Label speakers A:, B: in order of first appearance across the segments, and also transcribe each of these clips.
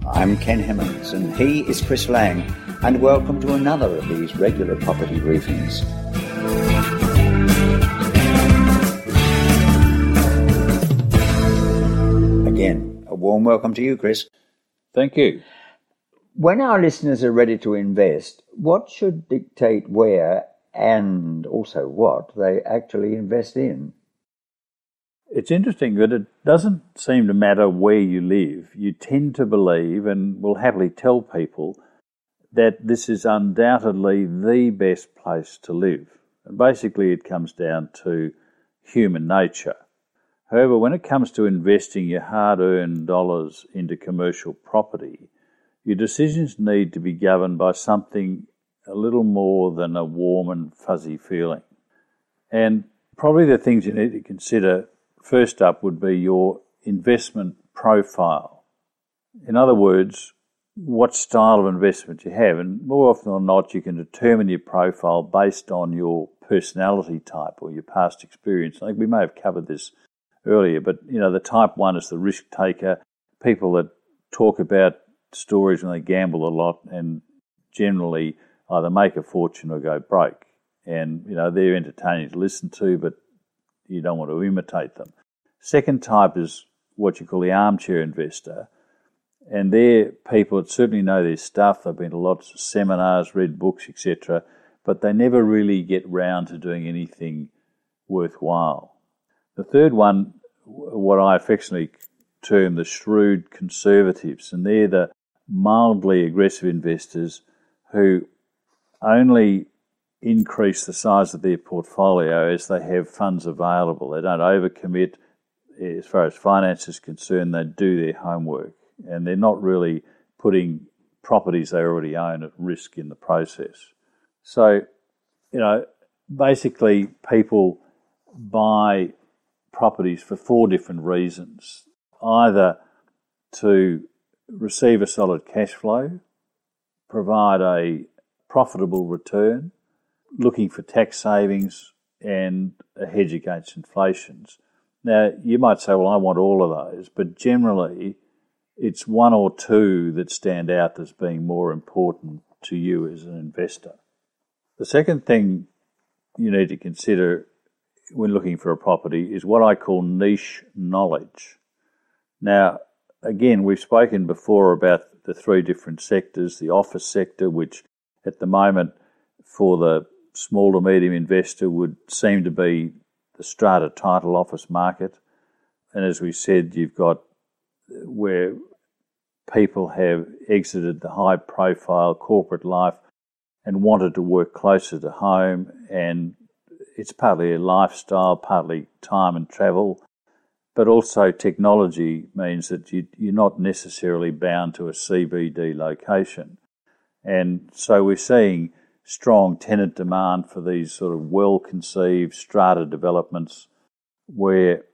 A: I'm Ken Hemmings and he is Chris Lang, and welcome to another of these regular property briefings. Again, a warm welcome to you, Chris.
B: Thank you.
A: When our listeners are ready to invest, what should dictate where and also what they actually invest in?
B: It's interesting that it doesn't seem to matter where you live. You tend to believe, and will happily tell people, that this is undoubtedly the best place to live. And basically it comes down to human nature. However, when it comes to investing your hard-earned dollars into commercial property, your decisions need to be governed by something a little more than a warm and fuzzy feeling. And probably the things you need to consider first up would be your investment profile. In other words, what style of investment you have. And more often than not, you can determine your profile based on your personality type or your past experience. I think we may have covered this earlier, but the type 1 is the risk taker, people that talk about stories when they gamble a lot and generally either make a fortune or go broke. And, they're entertaining to listen to, but you don't want to imitate them. Second type is what you call the armchair investor. And they're people that certainly know their stuff. They've been to lots of seminars, read books, etc., but they never really get round to doing anything worthwhile. The third one, what I affectionately term the shrewd conservatives, and they're the mildly aggressive investors who only increase the size of their portfolio as they have funds available. They don't overcommit. As far as finance is concerned, they do their homework, and they're not really putting properties they already own at risk in the process. So, basically people buy properties for 4 different reasons. Either to receive a solid cash flow, provide a profitable return, looking for tax savings, and a hedge against inflations. Now, you might say, well, I want all of those, but generally it's 1 or 2 that stand out as being more important to you as an investor. The second thing you need to consider when looking for a property is what I call niche knowledge. Now, again, we've spoken before about the 3 different sectors. The office sector, which at the moment for the small to medium investor would seem to be the strata title office market. And as we said, you've got where people have exited the high profile corporate life and wanted to work closer to home, and it's partly a lifestyle, partly time and travel, but also technology means that you're not necessarily bound to a CBD location. And so we're seeing strong tenant demand for these sort of well-conceived strata developments where,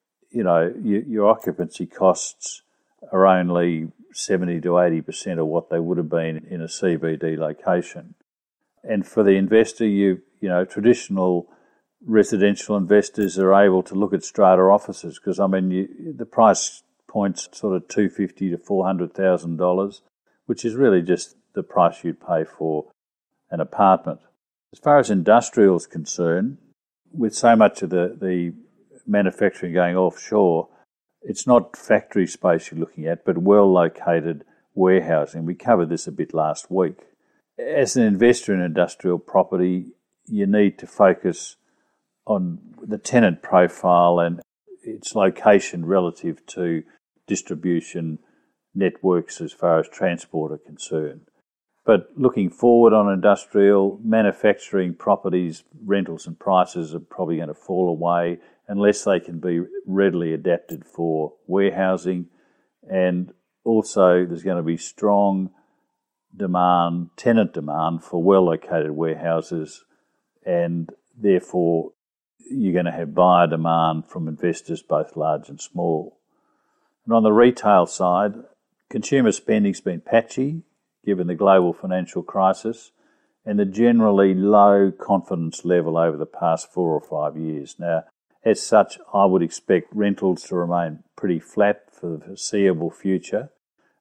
B: your occupancy costs are only 70 to 80% of what they would have been in a CBD location. And for the investor, traditional residential investors are able to look at strata offices because, the price point's sort of $250,000 to $400,000, which is really just the price you'd pay for an apartment. As far as industrial is concerned, with so much of the manufacturing going offshore, it's not factory space you're looking at, but well-located warehousing. We covered this a bit last week. As an investor in industrial property, you need to focus on the tenant profile and its location relative to distribution networks as far as transport are concerned. But looking forward on industrial, manufacturing properties, rentals and prices are probably going to fall away unless they can be readily adapted for warehousing. And also there's going to be strong demand, tenant demand for well-located warehouses, and therefore you're going to have buyer demand from investors both large and small. And on the retail side, consumer spending's been patchy given the global financial crisis and the generally low confidence level over the past 4 or 5 years. Now, as such, I would expect rentals to remain pretty flat for the foreseeable future,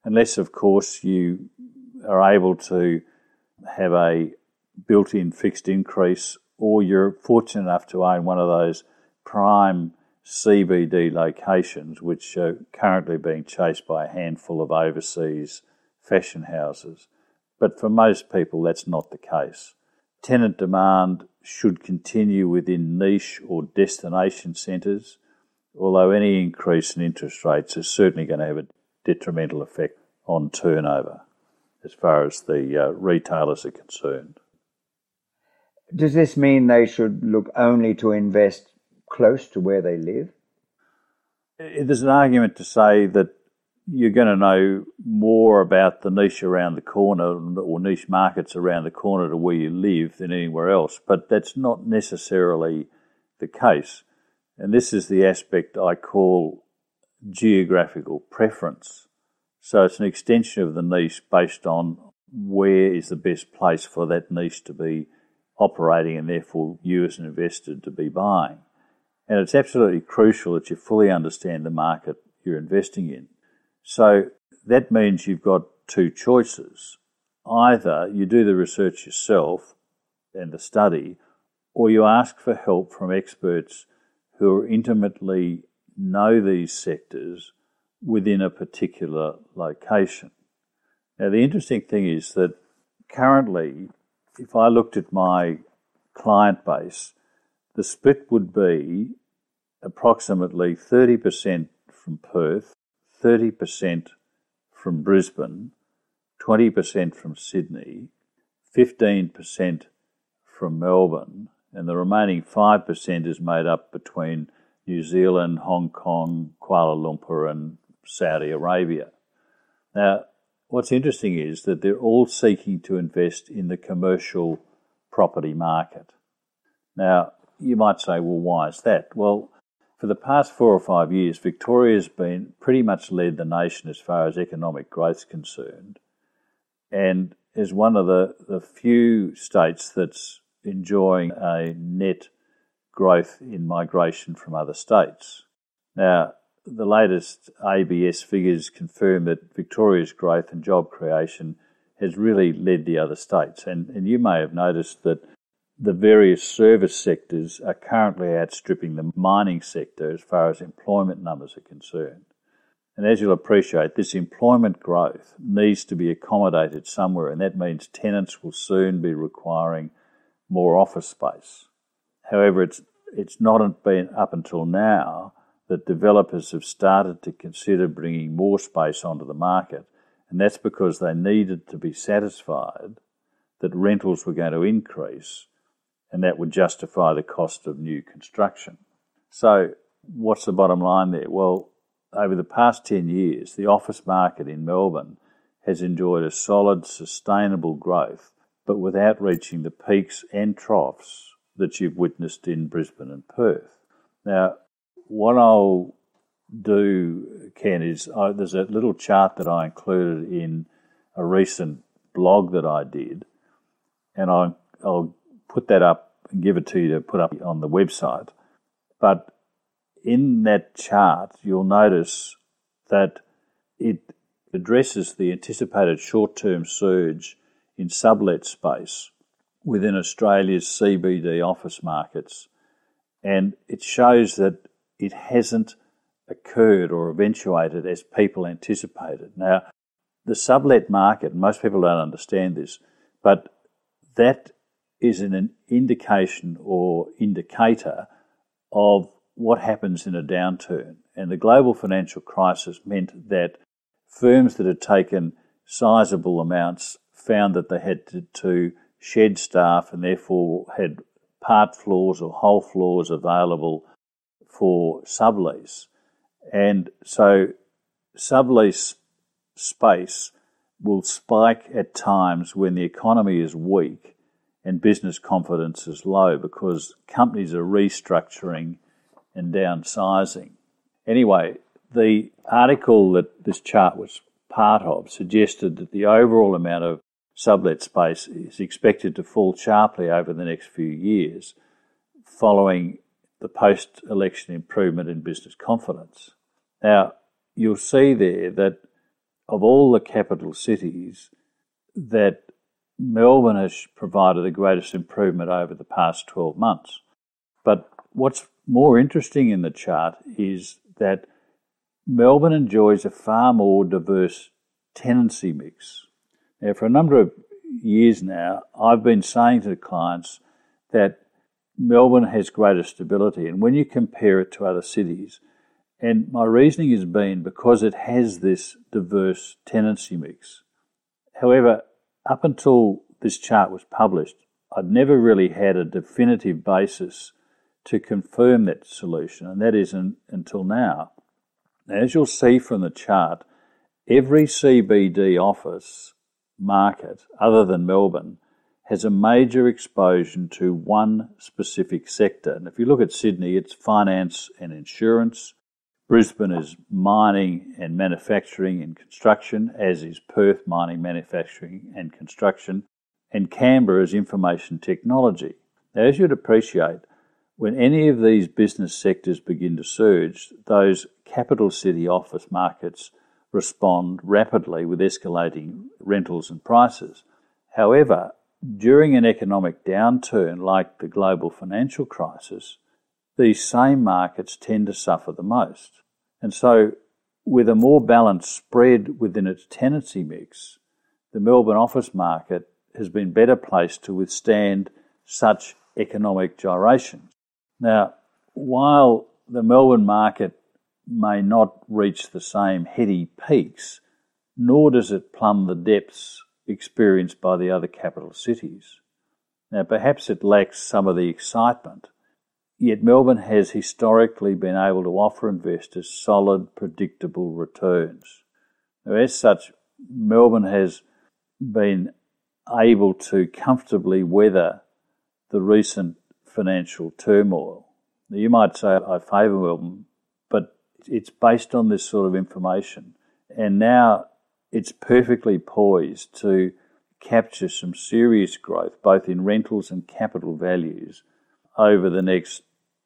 B: unless, of course, you are able to have a built-in fixed increase, or you're fortunate enough to own one of those prime CBD locations which are currently being chased by a handful of overseas fashion houses. But for most people, that's not the case. Tenant demand should continue within niche or destination centres, although any increase in interest rates is certainly going to have a detrimental effect on turnover as far as the retailers are concerned.
A: Does this mean they should look only to invest close to where they live?
B: There's an argument to say that you're going to know more about the niche around the corner or niche markets around the corner to where you live than anywhere else, but that's not necessarily the case. And this is the aspect I call geographical preference. So it's an extension of the niche based on where is the best place for that niche to be operating and therefore you as an investor to be buying. And it's absolutely crucial that you fully understand the market you're investing in. So that means you've got two choices. Either you do the research yourself and the study, or you ask for help from experts who intimately know these sectors within a particular location. Now, the interesting thing is that currently, if I looked at my client base, the split would be approximately 30% from Perth, 30% from Brisbane, 20% from Sydney, 15% from Melbourne, and the remaining 5% is made up between New Zealand, Hong Kong, Kuala Lumpur and Saudi Arabia. Now, what's interesting is that they're all seeking to invest in the commercial property market. Now, you might say, well, why is that? Well, for the past 4 or 5 years, Victoria's been pretty much led the nation as far as economic growth is concerned, and is one of the few states that's enjoying a net growth in migration from other states. Now, the latest ABS figures confirm that Victoria's growth and job creation has really led the other states. And you may have noticed that the various service sectors are currently outstripping the mining sector as far as employment numbers are concerned. And as you'll appreciate, this employment growth needs to be accommodated somewhere, and that means tenants will soon be requiring more office space. However, it's not been up until now that developers have started to consider bringing more space onto the market, and that's because they needed to be satisfied that rentals were going to increase, and that would justify the cost of new construction. So what's the bottom line there? Well, over the past 10 years, the office market in Melbourne has enjoyed a solid, sustainable growth, but without reaching the peaks and troughs that you've witnessed in Brisbane and Perth. Now, what I'll do, Ken, is there's a little chart that I included in a recent blog that I did, and I'll put that up and give it to you to put up on the website. But in that chart, you'll notice that it addresses the anticipated short-term surge in sublet space within Australia's CBD office markets, and it shows that it hasn't occurred or eventuated as people anticipated. Now, the sublet market, and most people don't understand this, but that is an indication or indicator of what happens in a downturn. And the global financial crisis meant that firms that had taken sizable amounts found that they had to shed staff and therefore had part floors or whole floors available for sublease. And so sublease space will spike at times when the economy is weak and business confidence is low because companies are restructuring and downsizing. Anyway, the article that this chart was part of suggested that the overall amount of sublet space is expected to fall sharply over the next few years following the post-election improvement in business confidence. Now, you'll see there that of all the capital cities, that Melbourne has provided the greatest improvement over the past 12 months. But what's more interesting in the chart is that Melbourne enjoys a far more diverse tenancy mix. Now, for a number of years now, I've been saying to clients that Melbourne has greater stability, and when you compare it to other cities, and my reasoning has been because it has this diverse tenancy mix. However, up until this chart was published, I'd never really had a definitive basis to confirm that solution, and that is until now. Now, as you'll see from the chart, every CBD office market, other than Melbourne, has a major exposure to one specific sector. And if you look at Sydney, it's finance and insurance. Brisbane is mining and manufacturing and construction, as is Perth, mining, manufacturing and construction. And Canberra is information technology. Now, as you'd appreciate, when any of these business sectors begin to surge, those capital city office markets respond rapidly with escalating rentals and prices. However, during an economic downturn like the global financial crisis, these same markets tend to suffer the most. And so, with a more balanced spread within its tenancy mix, the Melbourne office market has been better placed to withstand such economic gyrations. Now, while the Melbourne market may not reach the same heady peaks, nor does it plumb the depths experienced by the other capital cities. Now, perhaps it lacks some of the excitement, yet Melbourne has historically been able to offer investors solid, predictable returns. Now, as such, Melbourne has been able to comfortably weather the recent financial turmoil. Now, you might say, I favour Melbourne, but it's based on this sort of information. And now it's perfectly poised to capture some serious growth, both in rentals and capital values, over the next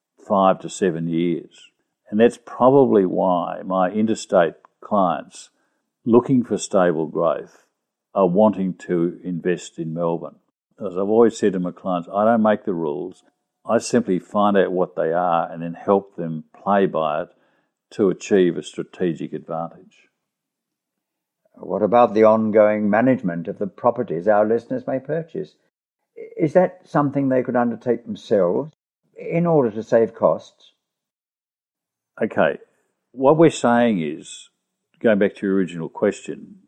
B: 5 to 7 years. And that's probably why my interstate clients looking for stable growth are wanting to invest in Melbourne. As I've always said to my clients, I don't make the rules. I simply find out what they are and then help them play by it to achieve a strategic advantage.
A: What about the ongoing management of the properties our listeners may purchase? Is that something they could undertake themselves in order to save costs?
B: Okay, what we're saying is, going back to your original question,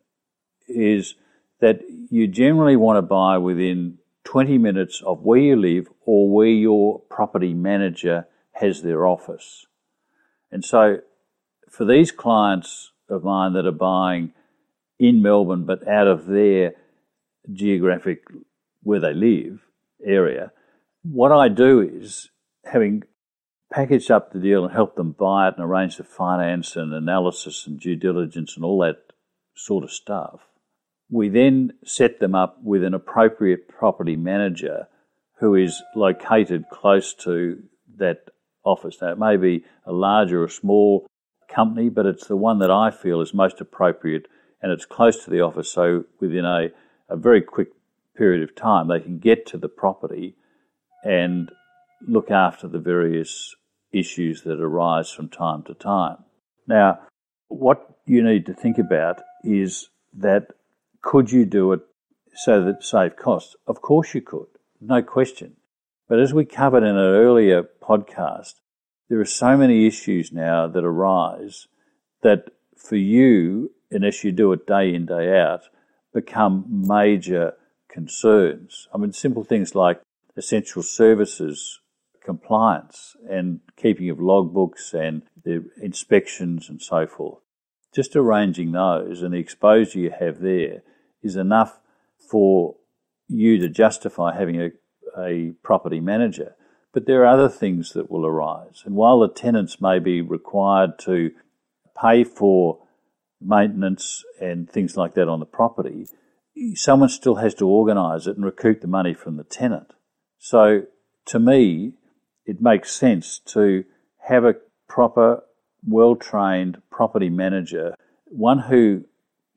B: is that you generally want to buy within 20 minutes of where you live or where your property manager has their office. And so for these clients of mine that are buying in Melbourne but out of their geographic where they live area, what I do is, having packaged up the deal and helped them buy it and arrange the finance and analysis and due diligence and all that sort of stuff, we then set them up with an appropriate property manager who is located close to that office. Now, it may be a large or a small company, but it's the one that I feel is most appropriate, and it's close to the office, so within a very quick period of time they can get to the property and look after the various issues that arise from time to time. Now, what you need to think about is that could you do it so that it save costs? Of course you could, no question. But as we covered in an earlier podcast, there are so many issues now that arise that for you, unless you do it day in, day out, become major concerns. I mean, simple things like essential services compliance and keeping of logbooks and the inspections and so forth. Just arranging those and the exposure you have there is enough for you to justify having a property manager. But there are other things that will arise. And while the tenants may be required to pay for maintenance and things like that on the property, someone still has to organise it and recoup the money from the tenant. So to me, it makes sense to have a proper, well-trained property manager, one who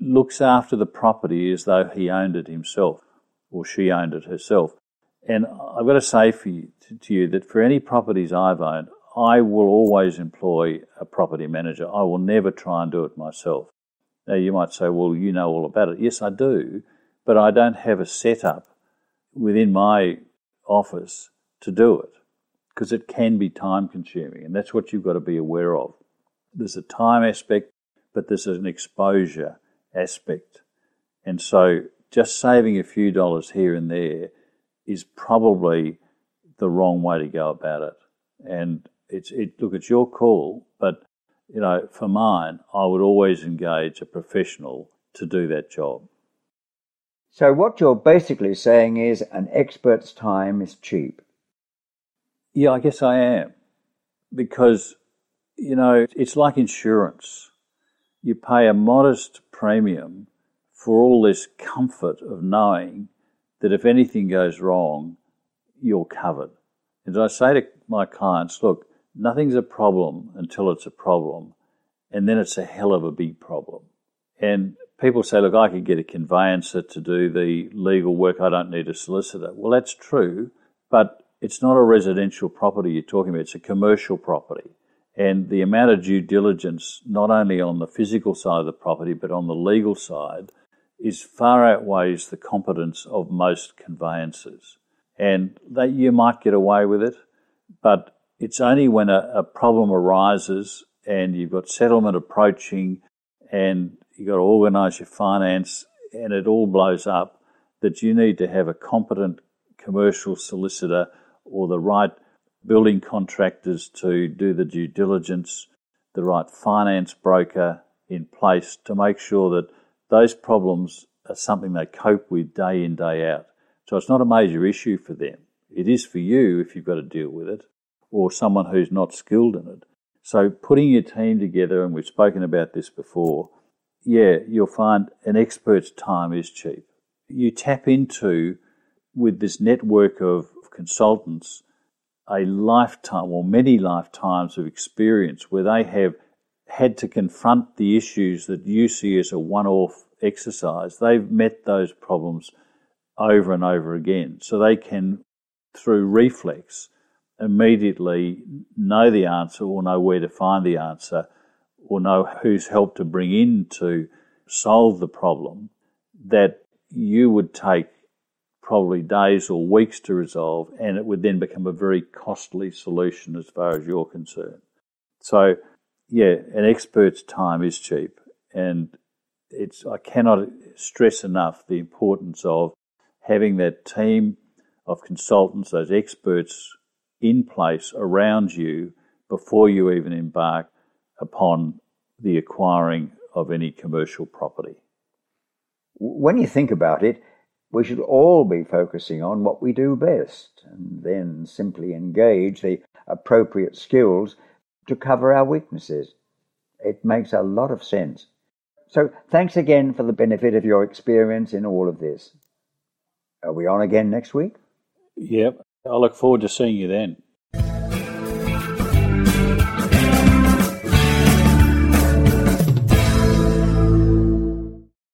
B: looks after the property as though he owned it himself or she owned it herself. And I've got to say to you that for any properties I've owned, I will always employ a property manager. I will never try and do it myself. Now, you might say, well, you know all about it. Yes, I do, but I don't have a setup within my office to do it because it can be time-consuming, and that's what you've got to be aware of. There's a time aspect, but there's an exposure aspect. And so just saving a few dollars here and there is probably the wrong way to go about it. And look, it's your call, but for mine, I would always engage a professional to do that job.
A: So what you're basically saying is an expert's time is cheap.
B: Yeah, I guess I am. Because, it's like insurance. You pay a modest premium for all this comfort of knowing that if anything goes wrong, you're covered. And I say to my clients, look, nothing's a problem until it's a problem, and then it's a hell of a big problem. And people say, look, I could get a conveyancer to do the legal work, I don't need a solicitor. Well, that's true, but it's not a residential property you're talking about, it's a commercial property. And the amount of due diligence, not only on the physical side of the property, but on the legal side, is far outweighs the competence of most conveyancers. And you might get away with it, but it's only when a problem arises and you've got settlement approaching and you've got to organise your finance and it all blows up that you need to have a competent commercial solicitor or the right building contractors to do the due diligence, the right finance broker in place to make sure that those problems are something they cope with day in, day out. So it's not a major issue for them. It is for you if you've got to deal with it, or someone who's not skilled in it. So putting your team together, and we've spoken about this before, you'll find an expert's time is cheap. You tap into, with this network of consultants, a lifetime or many lifetimes of experience where they have had to confront the issues that you see as a one-off exercise. They've met those problems over and over again. So they can, through reflex, immediately know the answer or know where to find the answer or know who's helped to bring in to solve the problem that you would take probably days or weeks to resolve, and it would then become a very costly solution as far as you're concerned. So, an expert's time is cheap, and I cannot stress enough the importance of having that team of consultants, those experts in place around you before you even embark upon the acquiring of any commercial property.
A: When you think about it, we should all be focusing on what we do best and then simply engage the appropriate skills to cover our weaknesses. It makes a lot of sense. So thanks again for the benefit of your experience in all of this. Are we on again next week?
B: Yep. I look forward to seeing you then.